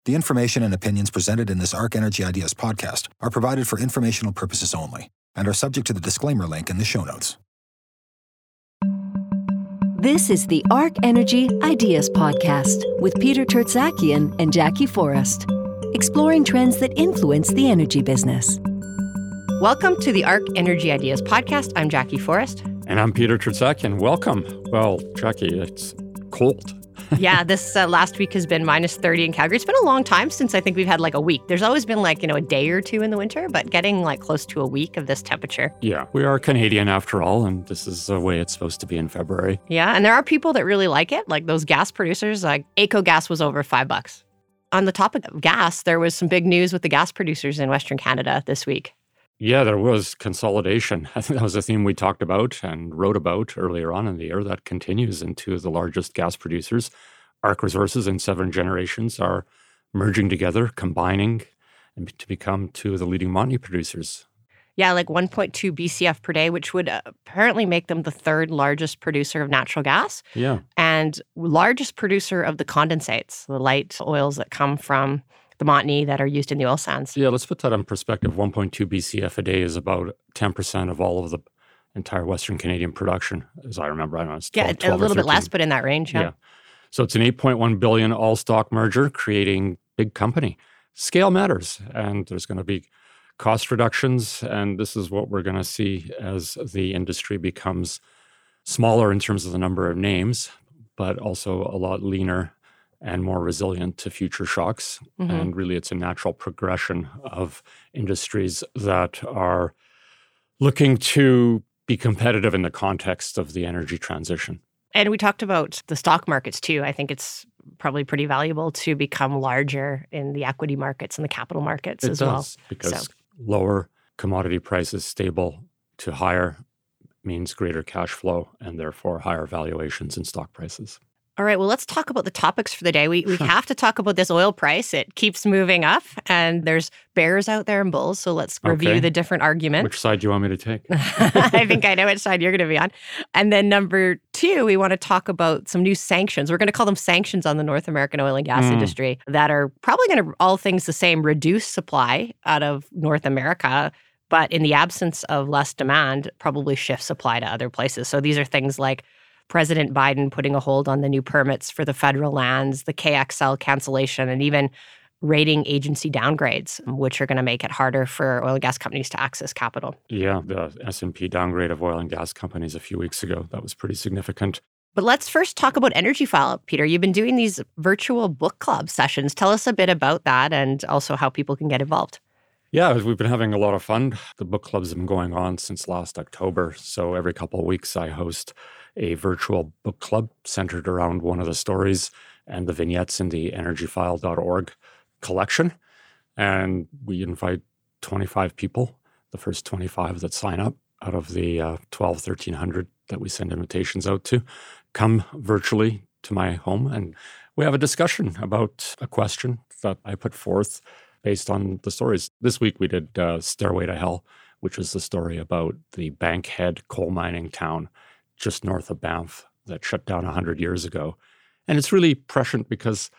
The information and opinions presented in this Arc Energy Ideas podcast are provided for informational purposes only and are subject to the disclaimer link in the show notes. This is the Arc Energy Ideas podcast with Peter Tertzakian and Jackie Forrest, exploring trends that influence the energy business. Welcome to the Arc Energy Ideas podcast. I'm Jackie Forrest. And I'm Peter Tertzakian. Welcome. Well, Jackie, it's cold. Yeah, this last week has been minus 30 in Calgary. It's been a long time since I think we've had like a week. There's always been a day or two in the winter, but getting close to a week of this temperature. Yeah, we are Canadian after all, and this is the way it's supposed to be in February. Yeah, and there are people that really like it, like those gas producers. Like AECO gas was over $5. On the topic of gas, there was some big news with the gas producers in Western Canada this week. Yeah, there was consolidation. I think that was a theme we talked about and wrote about earlier on in the year. That continues into the largest gas producers. Arc Resources and Severn Generations are merging together, combining, and to become two of the leading Montney producers. Yeah, 1.2 BCF per day, which would apparently make them the third largest producer of natural gas. Yeah. And largest producer of the condensates, the light oils that come from the Montney that are used in the oil sands. Yeah, let's put that in perspective. 1.2 BCF a day is about 10% of all of the entire Western Canadian production, as I remember. I don't know, it's 12, 12 a little bit 13. less, but in that range, yeah. So it's an $8.1 billion all-stock merger, creating big company. Scale matters, and there's going to be cost reductions, and this is what we're going to see as the industry becomes smaller in terms of the number of names, but also a lot leaner and more resilient to future shocks. Mm-hmm. And really, it's a natural progression of industries that are looking to be competitive in the context of the energy transition. And we talked about the stock markets too. I think it's probably pretty valuable to become larger in the equity markets and the capital markets as well. Because lower commodity prices, stable to higher, means greater cash flow and therefore higher valuations in stock prices. All right, well, let's talk about the topics for the day. We have to talk about this oil price. It keeps moving up, and there's bears out there and bulls, so let's review the different arguments. Which side do you want me to take? I think I know which side you're going to be on. And then number two, we want to talk about some new sanctions. We're going to call them sanctions on the North American oil and gas industry that are probably going to, all things the same, reduce supply out of North America, but in the absence of less demand, probably shift supply to other places. So these are things like President Biden putting a hold on the new permits for the federal lands, the KXL cancellation, and even rating agency downgrades, which are going to make it harder for oil and gas companies to access capital. Yeah, the S&P downgrade of oil and gas companies a few weeks ago, that was pretty significant. But let's first talk about Energy File, Peter. You've been doing these virtual book club sessions. Tell us a bit about that and also how people can get involved. Yeah, we've been having a lot of fun. The book clubs have been going on since last October. So every couple of weeks, I host a virtual book club centered around one of the stories and the vignettes in the energyfile.org collection. And we invite 25 people, the first 25 that sign up out of the 1,300 that we send invitations out to, come virtually to my home. And we have a discussion about a question that I put forth based on the stories. This week we did Stairway to Hell, which was the story about the Bankhead coal mining town just north of Banff that shut down 100 years ago. And it's really prescient because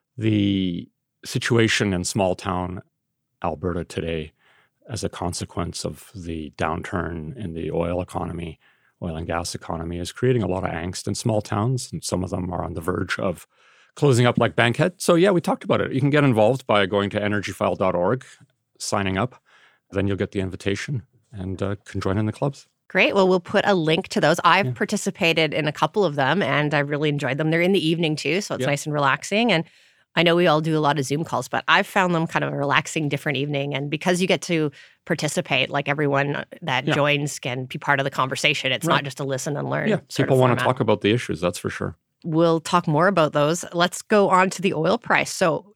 the situation in small town Alberta today, as a consequence of the downturn in the oil economy, oil and gas economy, is creating a lot of angst in small towns. And some of them are on the verge of closing up like Bankhead. So yeah, we talked about it. You can get involved by going to energyfile.org, signing up. Then you'll get the invitation and can join in the clubs. Great. Well, we'll put a link to those. I've participated in a couple of them, and I really enjoyed them. They're in the evening, too, so it's nice and relaxing. And I know we all do a lot of Zoom calls, but I've found them kind of a relaxing, different evening. And because you get to participate, like everyone that joins can be part of the conversation. It's not just to listen and learn. Yeah, people want to talk about the issues, that's for sure. We'll talk more about those. Let's go on to the oil price. So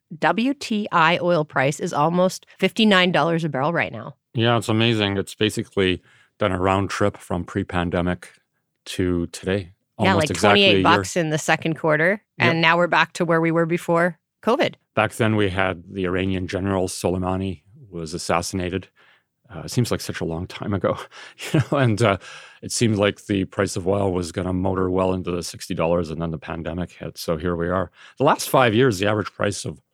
WTI oil price is almost $59 a barrel right now. Yeah, it's amazing. It's basically done a round trip from pre-pandemic to today. Almost exactly $28 in the second quarter. And now we're back to where we were before COVID. Back then we had the Iranian general Soleimani was assassinated. It seems like such a long time ago, and it seemed like the price of oil was going to motor well into the $60, and then the pandemic hit. So here we are. The last 5 years, the average price of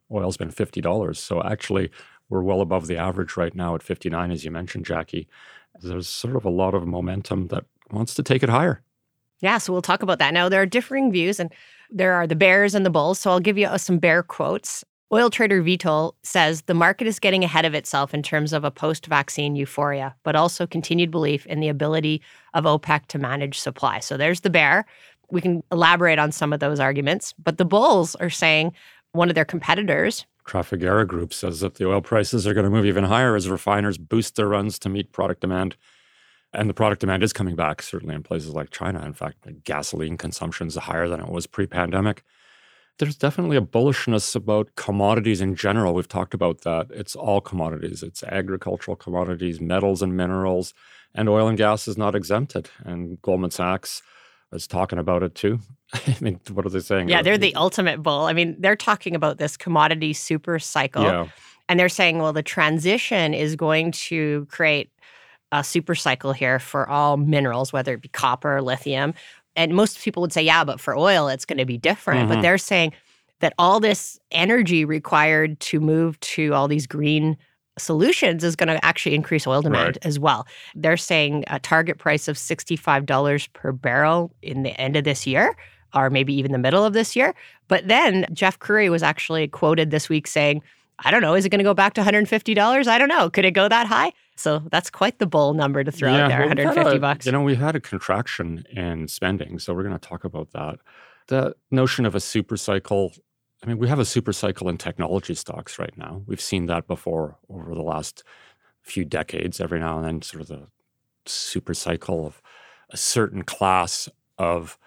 oil's been $50. So actually, we're well above the average right now at 59, as you mentioned, Jackie. There's sort of a lot of momentum that wants to take it higher. Yeah, so we'll talk about that. Now, there are differing views, and there are the bears and the bulls. So I'll give you some bear quotes. Oil trader Vitol says the market is getting ahead of itself in terms of a post-vaccine euphoria, but also continued belief in the ability of OPEC to manage supply. So there's the bear. We can elaborate on some of those arguments. But the bulls are saying one of their competitors, Trafigura Group, says that the oil prices are going to move even higher as refiners boost their runs to meet product demand. And the product demand is coming back, certainly in places like China. In fact, the gasoline consumption is higher than it was pre-pandemic. There's definitely a bullishness about commodities in general. We've talked about that. It's all commodities. It's agricultural commodities, metals and minerals, and oil and gas is not exempted. And Goldman Sachs is talking about it too. I mean, what are they saying? Yeah, they're the ultimate bull. I mean, they're talking about this commodity super cycle. Yeah. And they're saying, well, the transition is going to create a super cycle here for all minerals, whether it be copper, lithium. And most people would say, yeah, but for oil, it's going to be different. Mm-hmm. But they're saying that all this energy required to move to all these green solutions is going to actually increase oil demand as well. They're saying a target price of $65 per barrel in the end of this year, or maybe even the middle of this year. But then Jeff Currie was actually quoted this week saying, I don't know, is it going to go back to $150? I don't know. Could it go that high? So that's quite the bull number to throw out there, $150. You know, we had a contraction in spending, so we're going to talk about that. The notion of a super cycle, I mean, we have a super cycle in technology stocks right now. We've seen that before over the last few decades. Every now and then, sort of the super cycle of a certain class of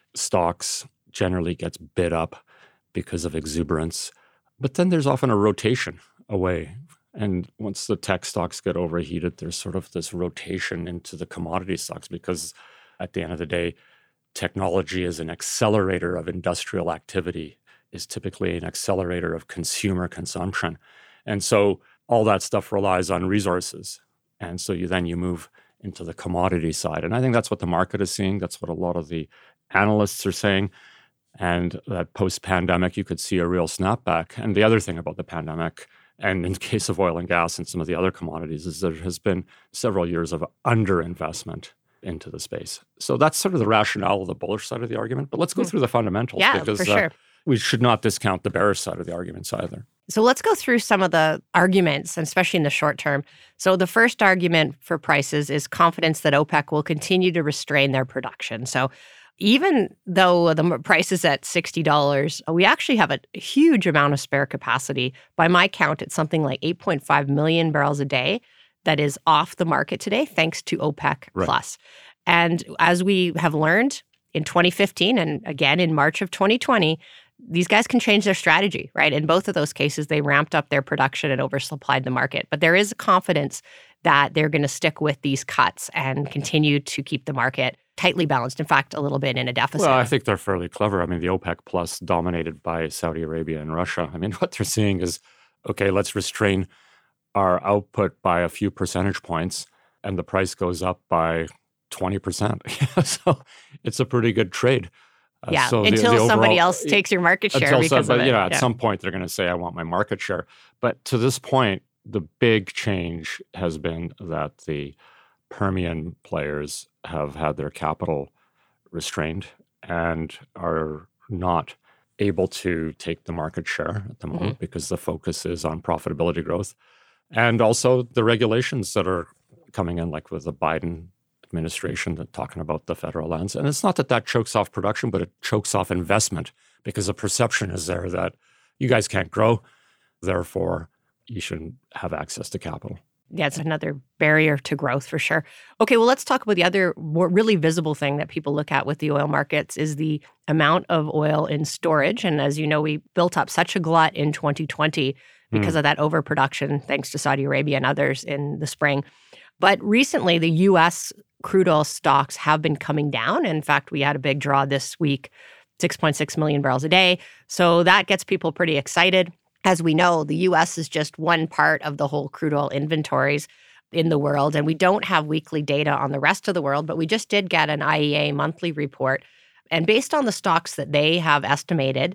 stocks generally gets bid up because of exuberance. But then there's often a rotation away. And once the tech stocks get overheated, there's sort of this rotation into the commodity stocks because at the end of the day, technology is an accelerator of industrial activity, is typically an accelerator of consumer consumption. And so all that stuff relies on resources. And so you move into the commodity side. And I think that's what the market is seeing. That's what a lot of the analysts are saying. And that post-pandemic, you could see a real snapback. And the other thing about the pandemic, and in the case of oil and gas and some of the other commodities, is there has been several years of underinvestment into the space. So that's sort of the rationale of the bullish side of the argument. But let's go through the fundamentals because for sure. We should not discount the bearish side of the arguments either. So let's go through some of the arguments, and especially in the short term. So the first argument for prices is confidence that OPEC will continue to restrain their production. So even though the price is at $60, we actually have a huge amount of spare capacity. By my count, it's something like 8.5 million barrels a day that is off the market today, thanks to OPEC Plus. And as we have learned in 2015 and again in March of 2020, these guys can change their strategy, right? In both of those cases, they ramped up their production and oversupplied the market. But there is confidence that they're going to stick with these cuts and continue to keep the market tightly balanced, in fact, a little bit in a deficit. Well, I think they're fairly clever. I mean, the OPEC Plus dominated by Saudi Arabia and Russia. I mean, what they're seeing is, okay, let's restrain our output by a few percentage points, and the price goes up by 20%. So it's a pretty good trade. So until somebody else takes your market share because of it. At some point, they're going to say, I want my market share. But to this point, the big change has been that the Permian players have had their capital restrained and are not able to take the market share at the moment because the focus is on profitability growth. And also the regulations that are coming in, like with the Biden administration, that talking about the federal lands. And it's not that chokes off production, but it chokes off investment because the perception is there that you guys can't grow, therefore you shouldn't have access to capital. Yeah, it's another barrier to growth for sure. Okay, well, let's talk about the other more really visible thing that people look at with the oil markets is the amount of oil in storage. And as you know, we built up such a glut in 2020 because of that overproduction, thanks to Saudi Arabia and others in the spring. But recently, the U.S. crude oil stocks have been coming down. In fact, we had a big draw this week, 6.6 million barrels a day. So that gets people pretty excited. As we know, the U.S. is just one part of the whole crude oil inventories in the world, and we don't have weekly data on the rest of the world, but we just did get an IEA monthly report. And based on the stocks that they have estimated,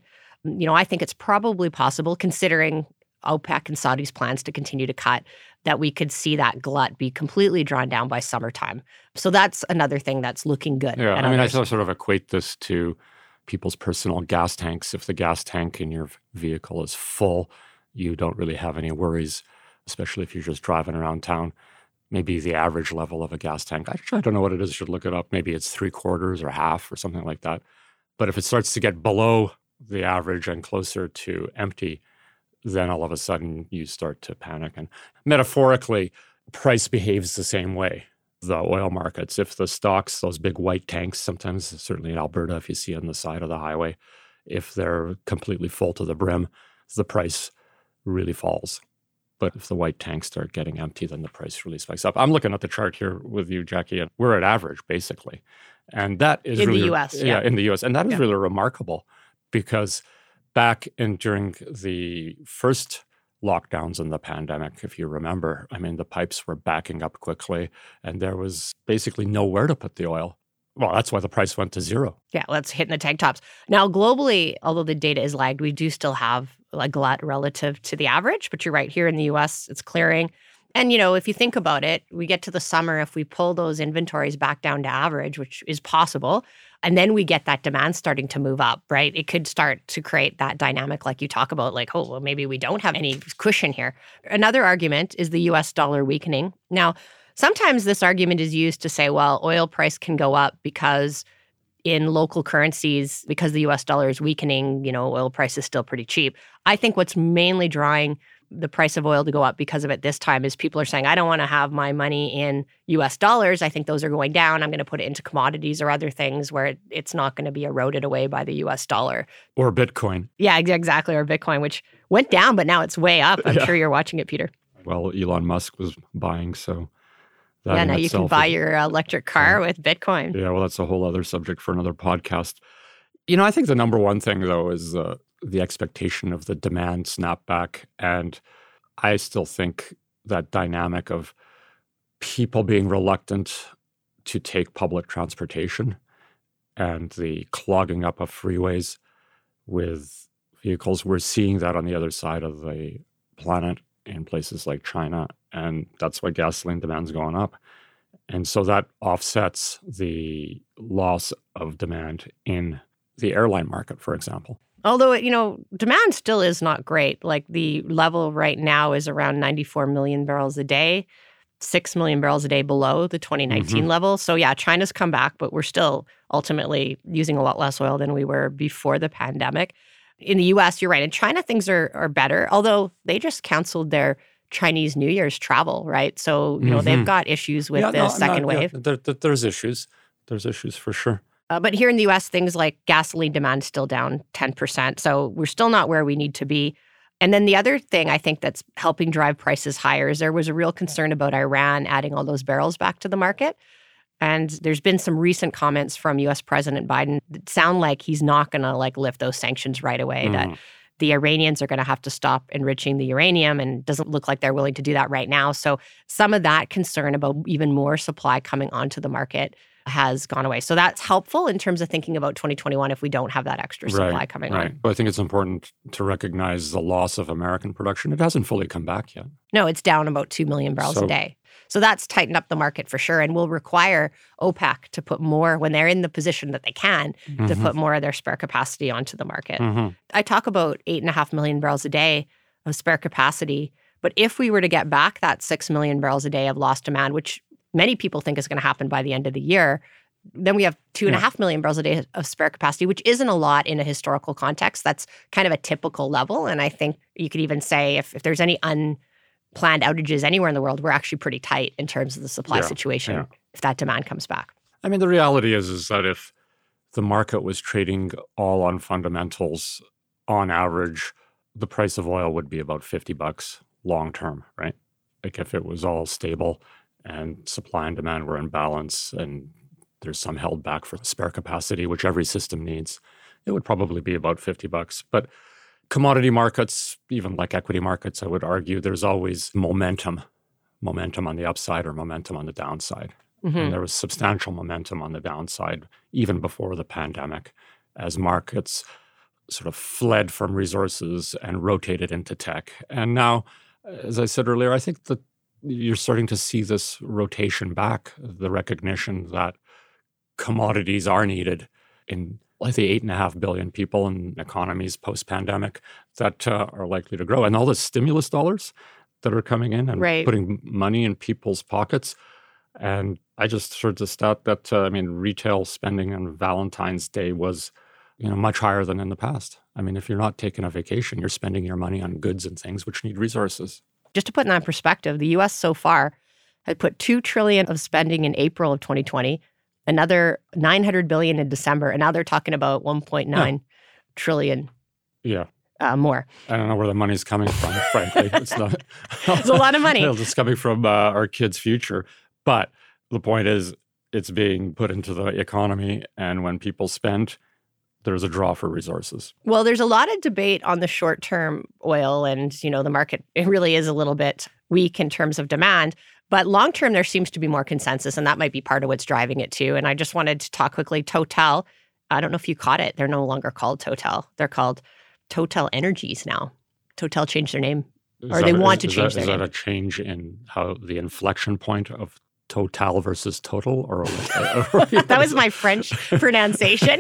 I think it's probably possible, considering OPEC and Saudi's plans to continue to cut, that we could see that glut be completely drawn down by summertime. So that's another thing that's looking good. Yeah, I sort of equate this to people's personal gas tanks. If the gas tank in your vehicle is full, you don't really have any worries, especially if you're just driving around town. Maybe the average level of a gas tank, actually, I don't know what it is, should look it up. Maybe it's 3/4 or half or something like that. But if it starts to get below the average and closer to empty, then all of a sudden you start to panic. And metaphorically, price behaves the same way. The oil markets, if the stocks, those big white tanks, sometimes, certainly in Alberta, if you see on the side of the highway, if they're completely full to the brim, the price really falls. But if the white tanks start getting empty, then the price really spikes up. I'm looking at the chart here with you, Jackie, and we're at average, basically. And that is in really, the U.S. Yeah, in the U.S. And that is really remarkable, because back during the first lockdowns in the pandemic, if you remember, the pipes were backing up quickly and there was basically nowhere to put the oil. Well, that's why the price went to zero. Yeah, let's hit in the tank tops. Now, globally, although the data is lagged, we do still have a glut relative to the average. But you're right, here in the U.S., it's clearing. And, if you think about it, we get to the summer, if we pull those inventories back down to average, which is possible, and then we get that demand starting to move up, right? It could start to create that dynamic like you talk about, like, oh, well, maybe we don't have any cushion here. Another argument is the U.S. dollar weakening. Now, sometimes this argument is used to say, well, oil price can go up because in local currencies, because the U.S. dollar is weakening, oil price is still pretty cheap. I think what's mainly drawing the price of oil to go up because of it this time is people are saying, I don't want to have my money in U.S. dollars. I think those are going down. I'm going to put it into commodities or other things where it's not going to be eroded away by the U.S. dollar. Or Bitcoin. Yeah, exactly. Or Bitcoin, which went down, but now it's way up. I'm sure you're watching it, Peter. Well, Elon Musk was buying, so... now you can buy your electric car with Bitcoin. Yeah, well, that's a whole other subject for another podcast. I think the number one thing, though, is the expectation of the demand snapback. And I still think that dynamic of people being reluctant to take public transportation and the clogging up of freeways with vehicles, we're seeing that on the other side of the planet in places like China. And that's why gasoline demand's going up. And so that offsets the loss of demand in the airline market, for example. Although, demand still is not great. Like the level right now is around 94 million barrels a day, 6 million barrels a day below the 2019 level. So yeah, China's come back, but we're still ultimately using a lot less oil than we were before the pandemic. In the U.S., you're right. In China, things are better, although they just canceled their Chinese New Year's travel, right? So, they've got issues with the second wave. There's issues. There's issues for sure. But here in the U.S., things like gasoline demand is still down 10%. So we're still not where we need to be. And then the other thing I think that's helping drive prices higher is there was a real concern about Iran adding all those barrels back to the market. And there's been some recent comments from U.S. President Biden that sound like he's not going to lift those sanctions right away, that the Iranians are going to have to stop enriching the uranium, and it doesn't look like they're willing to do that right now. So some of that concern about even more supply coming onto the market has gone away. So that's helpful in terms of thinking about 2021 if we don't have that extra supply coming on. But I think it's important to recognize the loss of American production. It hasn't fully come back yet. No, it's down about 2 million barrels a day. So that's tightened up the market for sure, and will require OPEC to put more, when they're in the position that they can, to put more of their spare capacity onto the market. I talk about 8.5 million barrels a day of spare capacity, but if we were to get back that 6 million barrels a day of lost demand, which many people think is going to happen by the end of the year, then we have 2.5 million barrels a day of spare capacity, which isn't a lot in a historical context. That's kind of a typical level. And I think you could even say if there's any unplanned outages anywhere in the world, we're actually pretty tight in terms of the supply situation if that demand comes back. I mean, the reality is that if the market was trading all on fundamentals, on average, the price of oil would be about $50 long term, right? Like if it was all stable and supply and demand were in balance and there's some held back for spare capacity, which every system needs, it would probably be about $50. But commodity markets, even like equity markets, I would argue there's always momentum on the upside or momentum on the downside. And there was substantial momentum on the downside even before the pandemic as markets sort of fled from resources and rotated into tech. And now, as I said earlier, I think that you're starting to see this rotation back, the recognition that commodities are needed in like the 8.5 billion people in economies post-pandemic that are likely to grow. And all the stimulus dollars that are coming in and putting money in people's pockets. And I just heard the stat that, retail spending on Valentine's Day was, much higher than in the past. I mean, if you're not taking a vacation, you're spending your money on goods and things which need resources. Just to put that in perspective, the U.S. so far had put $2 trillion of spending in April of 2020, another $900 billion in December, and now they're talking about $1.9 trillion more. I don't know where the money's coming from, frankly. It's not. It's a lot of money. It's coming from our kids' future. But the point is, it's being put into the economy, and when people spend, there's a draw for resources. Well, there's a lot of debate on the short-term oil, and the market, it really is a little bit weak in terms of demand. But long-term, there seems to be more consensus, and that might be part of what's driving it too. And I just wanted to talk quickly. Total, I don't know if you caught it. They're no longer called Total. They're called Total Energies now. Total changed their name, they want to change their name. Is that a change in how the inflection point of Total versus total? Or that was my French pronunciation.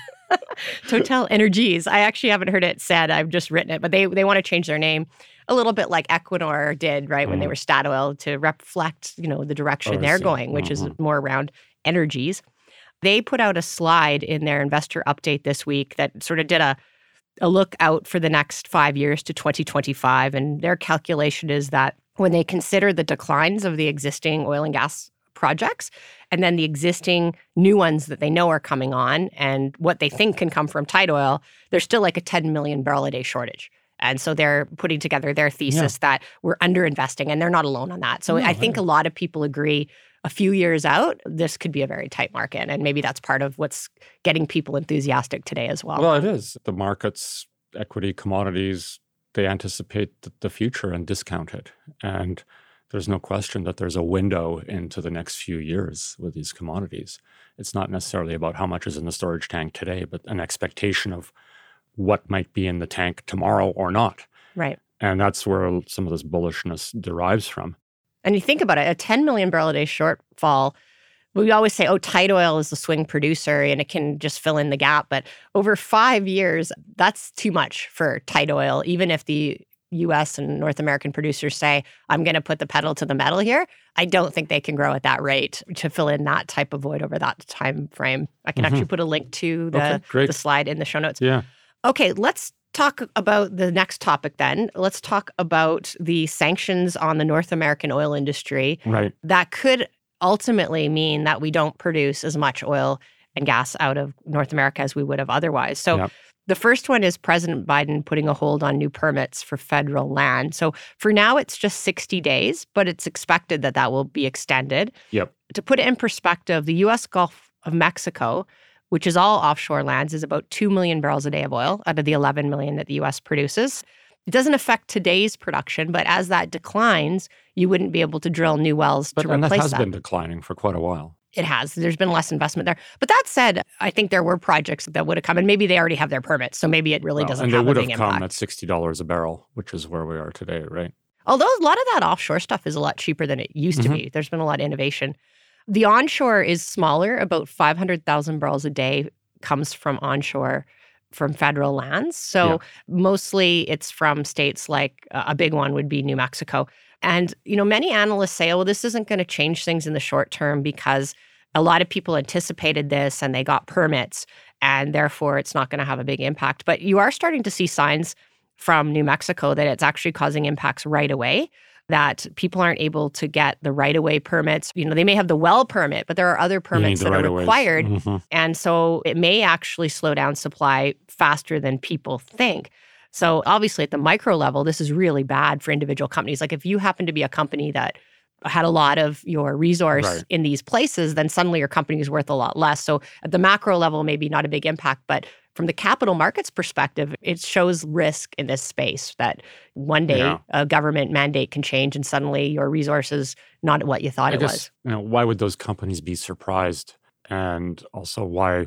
Total Energies. I actually haven't heard it said. I've just written it. But they want to change their name a little bit like Equinor did, right, when they were Statoil, to reflect, the direction they're going, which is more around energies. They put out a slide in their investor update this week that sort of did a look out for the next 5 years to 2025. And their calculation is that when they consider the declines of the existing oil and gas projects and then the existing new ones that they know are coming on and what they think can come from tight oil, there's still like a 10 million barrel a day shortage. And so they're putting together their thesis that we're underinvesting, and they're not alone on that. So I think a lot of people agree a few years out, this could be a very tight market. And maybe that's part of what's getting people enthusiastic today as well. Well, it is. The markets, equity, commodities, they anticipate the future and discount it. And there's no question that there's a window into the next few years with these commodities. It's not necessarily about how much is in the storage tank today, but an expectation of what might be in the tank tomorrow or not. Right. And that's where some of this bullishness derives from. And you think about it, a 10 million barrel a day shortfall, we always say, tight oil is the swing producer and it can just fill in the gap. But over 5 years, that's too much for tight oil. Even if the U.S. and North American producers say, I'm going to put the pedal to the metal here, I don't think they can grow at that rate to fill in that type of void over that time frame. I can actually put a link to the slide in the show notes. Yeah. Okay, let's talk about the next topic then. Let's talk about the sanctions on the North American oil industry. Right. That could ultimately mean that we don't produce as much oil and gas out of North America as we would have otherwise. So the first one is President Biden putting a hold on new permits for federal land. So for now, it's just 60 days, but it's expected that that will be extended. Yep. To put it in perspective, the U.S. Gulf of Mexico, which is all offshore lands, is about 2 million barrels a day of oil out of the 11 million that the U.S. produces. It doesn't affect today's production, but as that declines, you wouldn't be able to drill new wells to replace that. And that has been declining for quite a while. It has. There's been less investment there. But that said, I think there were projects that would have come, and maybe they already have their permits, so maybe it really doesn't have a big impact. And they would have come at $60 a barrel, which is where we are today, right? Although a lot of that offshore stuff is a lot cheaper than it used to be. There's been a lot of innovation. The onshore is smaller, about 500,000 barrels a day comes from onshore from federal lands. So mostly it's from states like a big one would be New Mexico. And, many analysts say, well, this isn't going to change things in the short term because a lot of people anticipated this and they got permits, and therefore it's not going to have a big impact. But you are starting to see signs from New Mexico that it's actually causing impacts right away, that people aren't able to get the right-of-way permits. They may have the well permit, but there are other permits that are required. And so it may actually slow down supply faster than people think. So obviously at the micro level, this is really bad for individual companies. Like if you happen to be a company that had a lot of your resource in these places, then suddenly your company is worth a lot less. So at the macro level, maybe not a big impact, but from the capital markets perspective, it shows risk in this space that one day a government mandate can change and suddenly your resources not what you thought it was. Why would those companies be surprised? And also why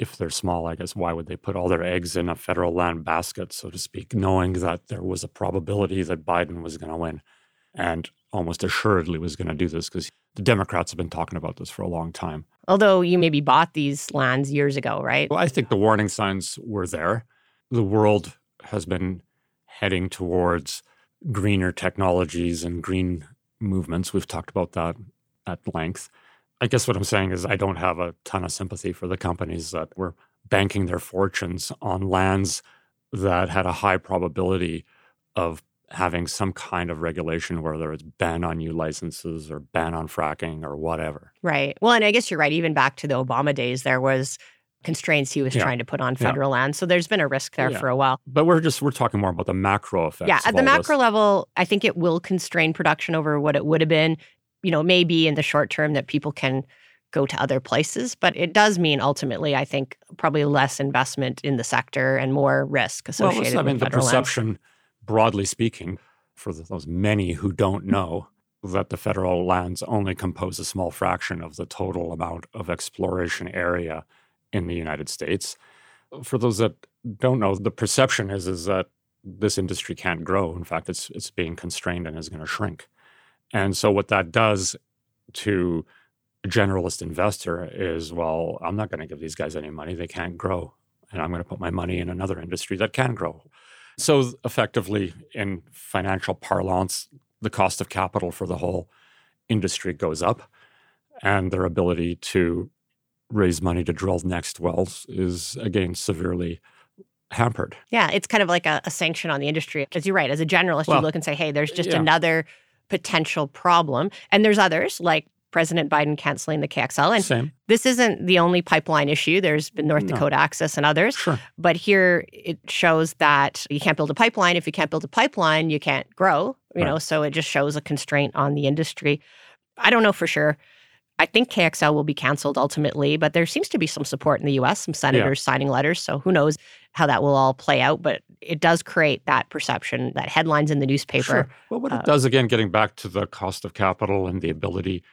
if they're small, I guess, why would they put all their eggs in a federal land basket, so to speak, knowing that there was a probability that Biden was going to win and almost assuredly was going to do this because the Democrats have been talking about this for a long time. Although you maybe bought these lands years ago, right? Well, I think the warning signs were there. The world has been heading towards greener technologies and green movements. We've talked about that at length. I guess what I'm saying is I don't have a ton of sympathy for the companies that were banking their fortunes on lands that had a high probability of having some kind of regulation, whether it's ban on new licenses or ban on fracking or whatever. Right. Well, and I guess you're right. Even back to the Obama days, there was constraints he was trying to put on federal land. So there's been a risk there for a while. But we're talking more about the macro effects. Yeah, at the macro level, I think it will constrain production over what it would have been. Maybe in the short term that people can go to other places, but it does mean ultimately, I think, probably less investment in the sector and more risk associated with the federal perception, lands. Broadly speaking, for those many who don't know, that the federal lands only compose a small fraction of the total amount of exploration area in the United States. For those that don't know, the perception is that this industry can't grow. In fact, it's being constrained and is going to shrink. And so what that does to a generalist investor is, well, I'm not going to give these guys any money. They can't grow. And I'm going to put my money in another industry that can grow. So effectively, in financial parlance, the cost of capital for the whole industry goes up. And their ability to raise money to drill next wells is, again, severely hampered. Yeah, it's kind of like a sanction on the industry. Because you're right, as a generalist, you look and say, hey, there's just another potential problem. And there's others, like President Biden canceling the KXL. And Same. This isn't the only pipeline issue. There's been North Dakota Access and others. Sure. But here it shows that you can't build a pipeline. If you can't build a pipeline, you can't grow. So it just shows a constraint on the industry. I don't know for sure. I think KXL will be canceled ultimately, but there seems to be some support in the U.S., some senators signing letters. So who knows how that will all play out. But it does create that perception, that headlines in the newspaper. Sure. Well, what it does, again, getting back to the cost of capital and the ability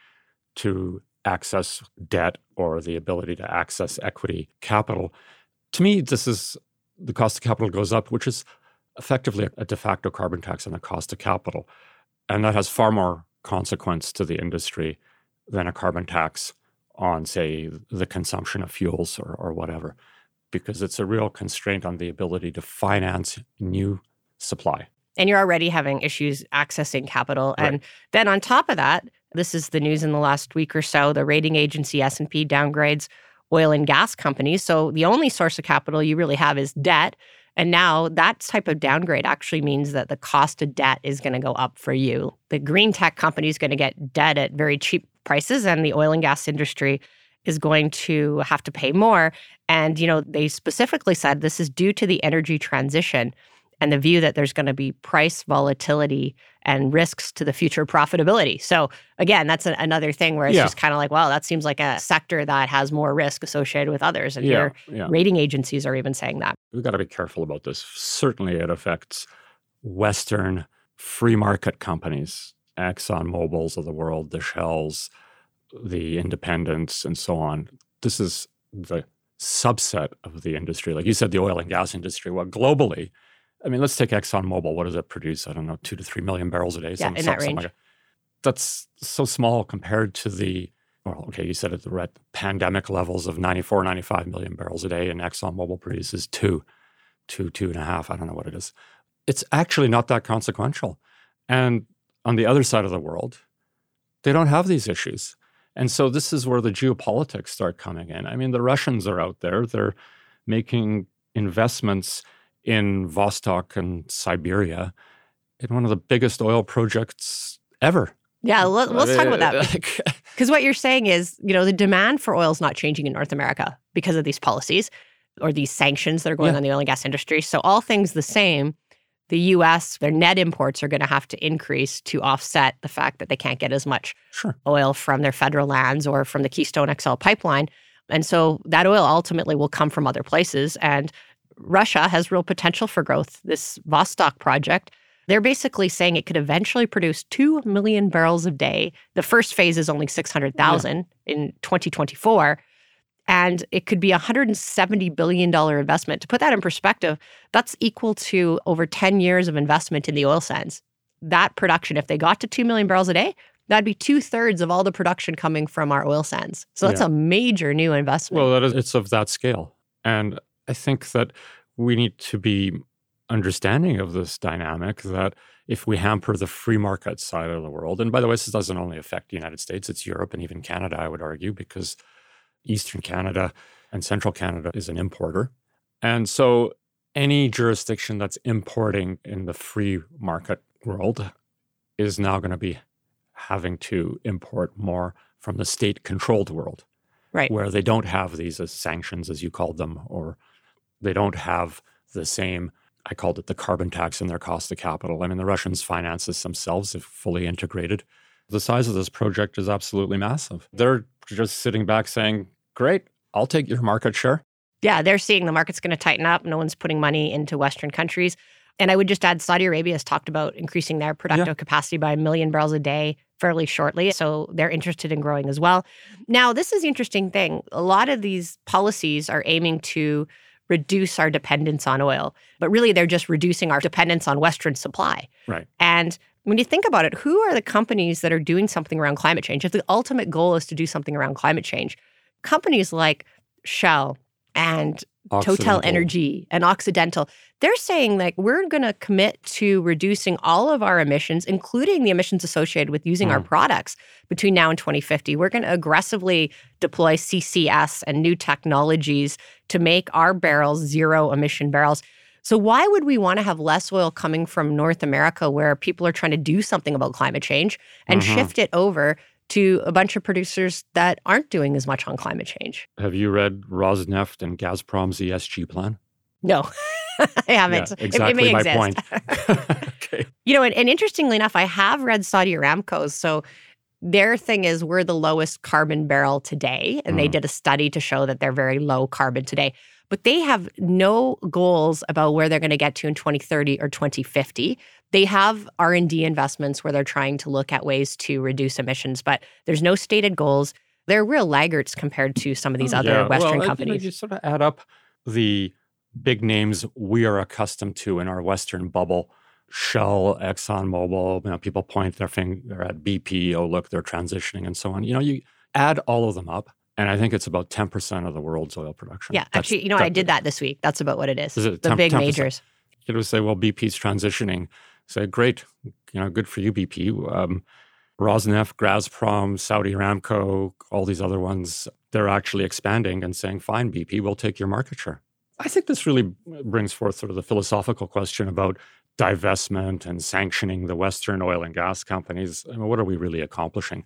to access debt or the ability to access equity capital, to me, this is the cost of capital goes up, which is effectively a de facto carbon tax on the cost of capital. And that has far more consequence to the industry than a carbon tax on, say, the consumption of fuels or whatever, because it's a real constraint on the ability to finance new supply. And you're already having issues accessing capital. Right. And then on top of that, this is the news in the last week or so, the rating agency S&P downgrades oil and gas companies. So the only source of capital you really have is debt. And now that type of downgrade actually means that the cost of debt is going to go up for you. The green tech company is going to get debt at very cheap prices, and the oil and gas industry is going to have to pay more. And, they specifically said this is due to the energy transition and the view that there's going to be price volatility and risks to the future profitability. So again, that's another thing where it's just kind of like, well, that seems like a sector that has more risk associated with others. And your rating agencies are even saying that. We've got to be careful about this. Certainly it affects Western free market companies, ExxonMobils of the world, the Shells, the independents, and so on. This is the subset of the industry. Like you said, the oil and gas industry. Well, globally, I mean, let's take ExxonMobil. What does it produce? I don't know, 2 to 3 million barrels a day. Yeah, in that range. Like that's so small compared to you said it, we're at pandemic levels of 94, 95 million barrels a day, and ExxonMobil produces 2.5. I don't know what it is. It's actually not that consequential. And on the other side of the world, they don't have these issues. And so this is where the geopolitics start coming in. I mean, the Russians are out there. They're making investments in Vostok and Siberia in one of the biggest oil projects ever. Yeah, let's talk about that. Because what you're saying is, the demand for oil is not changing in North America because of these policies or these sanctions that are going on the oil and gas industry. So all things the same, the U.S., their net imports are going to have to increase to offset the fact that they can't get as much oil from their federal lands or from the Keystone XL pipeline. And so that oil ultimately will come from other places. And Russia has real potential for growth. This Vostok project, they're basically saying it could eventually produce 2 million barrels a day. The first phase is only 600,000 in 2024. And it could be a $170 billion investment. To put that in perspective, that's equal to over 10 years of investment in the oil sands. That production, if they got to 2 million barrels a day, that'd be 2/3 of all the production coming from our oil sands. So that's a major new investment. Well, it's of that scale. And I think that we need to be understanding of this dynamic that if we hamper the free market side of the world, and by the way, this doesn't only affect the United States, it's Europe and even Canada, I would argue, because Eastern Canada and Central Canada is an importer. And so any jurisdiction that's importing in the free market world is now going to be having to import more from the state-controlled world, right, where they don't have these as sanctions, as you called them, or they don't have the same, I called it the carbon tax in their cost of capital. I mean, the Russians finance this themselves if fully integrated. The size of this project is absolutely massive. They're just sitting back saying, great, I'll take your market share. Yeah, they're seeing the market's going to tighten up. No one's putting money into Western countries. And I would just add, Saudi Arabia has talked about increasing their productive capacity by 1 million barrels a day fairly shortly. So they're interested in growing as well. Now, this is the interesting thing. A lot of these policies are aiming to reduce our dependence on oil, but really they're just reducing our dependence on Western supply. Right. And when you think about it, who are the companies that are doing something around climate change? If the ultimate goal is to do something around climate change, companies like Shell and Total Energy and Occidental, they're saying like we're going to commit to reducing all of our emissions, including the emissions associated with using our products between now and 2050. We're going to aggressively deploy CCS and new technologies to make our barrels zero emission barrels. So why would we want to have less oil coming from North America where people are trying to do something about climate change and shift it over to a bunch of producers that aren't doing as much on climate change? Have you read Rosneft and Gazprom's ESG plan? No, I haven't. Yeah, exactly it may my exist. point. Okay. You know, and interestingly enough, I have read Saudi Aramco's. So their thing is we're the lowest carbon barrel today. And they did a study to show that they're very low carbon today. But they have no goals about where they're going to get to in 2030 or 2050. They have R&D investments where they're trying to look at ways to reduce emissions, but there's no stated goals. They're real laggards compared to some of these other Western companies. You sort of add up the big names we are accustomed to in our Western bubble. Shell, ExxonMobil, people point their finger at BP, oh, look, they're transitioning and so on. You add all of them up, and I think it's about 10% of the world's oil production. Yeah, actually, I did that this week. That's about what it is. Is the big 10%? Majors. You would say, well, BP's transitioning. Say, great, good for you, BP. Rosneft, Gazprom, Saudi Aramco, all these other ones, they're actually expanding and saying, fine, BP, we'll take your market share. I think this really brings forth sort of the philosophical question about divestment and sanctioning the Western oil and gas companies. I mean, what are we really accomplishing?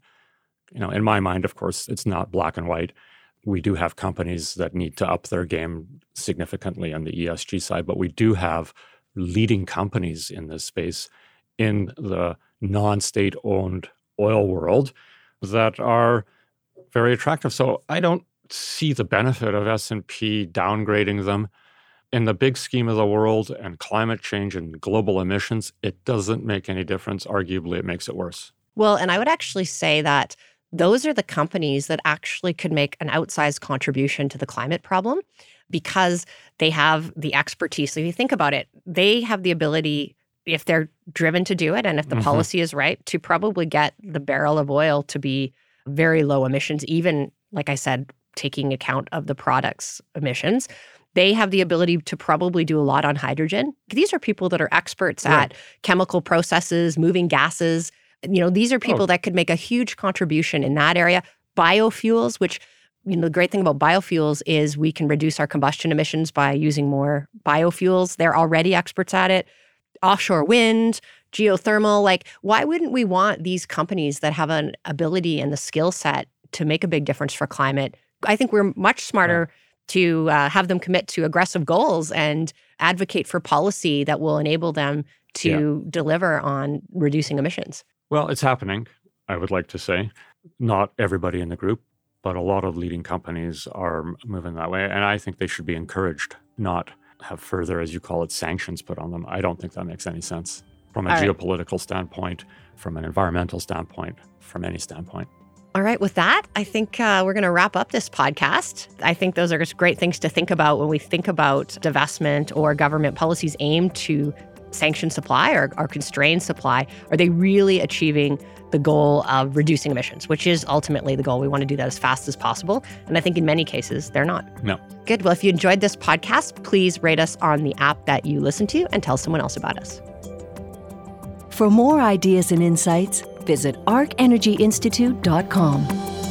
In my mind, of course, it's not black and white. We do have companies that need to up their game significantly on the ESG side, but we do have leading companies in this space in the non-state-owned oil world that are very attractive. So I don't see the benefit of S&P downgrading them. In the big scheme of the world and climate change and global emissions, it doesn't make any difference. Arguably, it makes it worse. Well, and I would actually say that those are the companies that actually could make an outsized contribution to the climate problem because they have the expertise. So if you think about it, they have the ability, if they're driven to do it and if the policy is right, to probably get the barrel of oil to be very low emissions, even, like I said, taking account of the product's emissions. They have the ability to probably do a lot on hydrogen. These are people that are experts at chemical processes, moving gases. These are people that could make a huge contribution in that area. Biofuels, which, the great thing about biofuels is we can reduce our combustion emissions by using more biofuels. They're already experts at it. Offshore wind, geothermal, why wouldn't we want these companies that have an ability and the skill set to make a big difference for climate? I think we're much smarter to have them commit to aggressive goals and advocate for policy that will enable them to deliver on reducing emissions. Well, it's happening, I would like to say. Not everybody in the group, but a lot of leading companies are moving that way. And I think they should be encouraged, not have further, as you call it, sanctions put on them. I don't think that makes any sense from a geopolitical standpoint, from an environmental standpoint, from any standpoint. All right, with that, I think we're going to wrap up this podcast. I think those are just great things to think about when we think about divestment or government policies aimed to sanction supply or constrain supply. Are they really achieving the goal of reducing emissions, which is ultimately the goal? We want to do that as fast as possible. And I think in many cases, they're not. No. Good. Well, if you enjoyed this podcast, please rate us on the app that you listen to and tell someone else about us. For more ideas and insights, visit arcenergyinstitute.com.